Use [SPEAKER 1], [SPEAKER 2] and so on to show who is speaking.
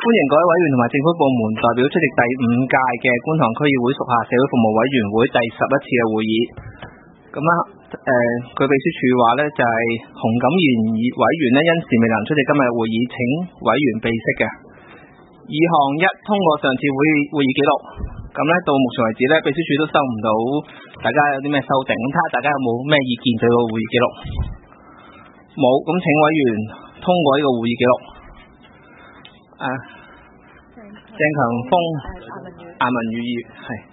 [SPEAKER 1] 迎各位委員同埋政府部門代表出席第5屆嘅觀塘區議會屬下社會服務委員會第11次嘅會議。咁啊，據秘書處話咧，就係洪錦賢委員咧因事未能出席今日會議，請委員備悉嘅。2項1通過上次會議記錄。咁咧到目前為止咧，秘書處都收唔到大家有啲咩修訂，咁睇下大家有冇咩意見對個會議記錄？冇，咁請委員通過呢個會議記錄。鄭強峰、顏文宇議員係。